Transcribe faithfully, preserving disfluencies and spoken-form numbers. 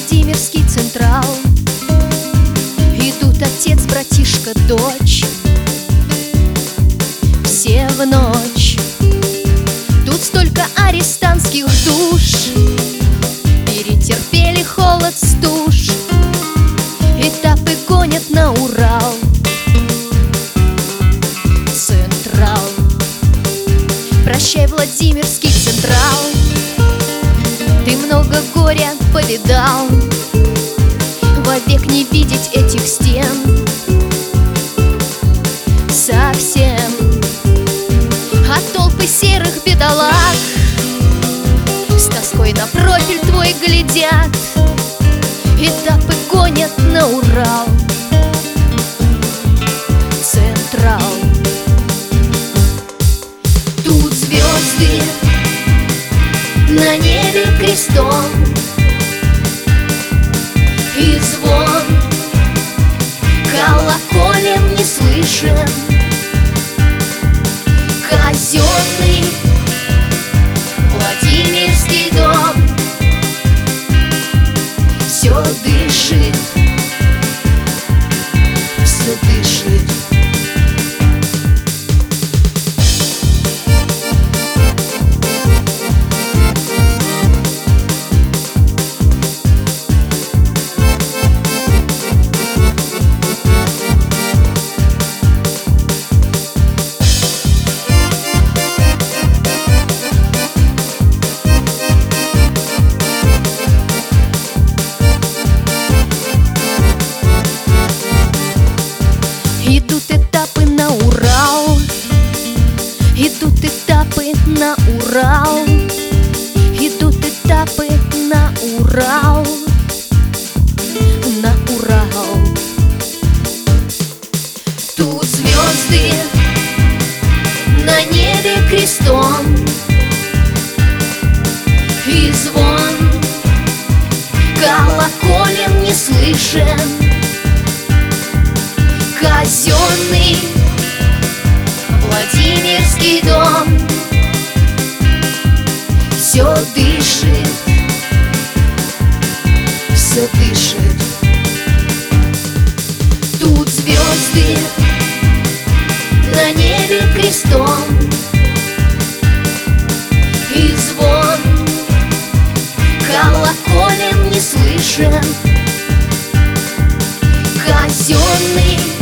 Владимирский Централ. Идут отец, братишка, дочь, все в ночь. Тут столько арестантских душ, перетерпели холод, стуж. Этапы гонят на Урал. Централ. Прощай, Владимирский Централ, ты много горя повидал. Вовек не видеть этих стен совсем. А толпы серых бедолаг с тоской на профиль твой глядят. Этапы гонят на Урал. Централ. Тут звезды на небе крестом, и звон колоколем не слышен. Казенный Владимирский дом все дышит, все дышит. Идут этапы на Урал, идут этапы на Урал, идут этапы на Урал, на Урал. Тут звезды на небе крестом, и звон колоколем не слышен. Казенный Владимирский дом все дышит, все дышит. Тут звезды на небе крестом, и звон колоколем не слышен. Казенный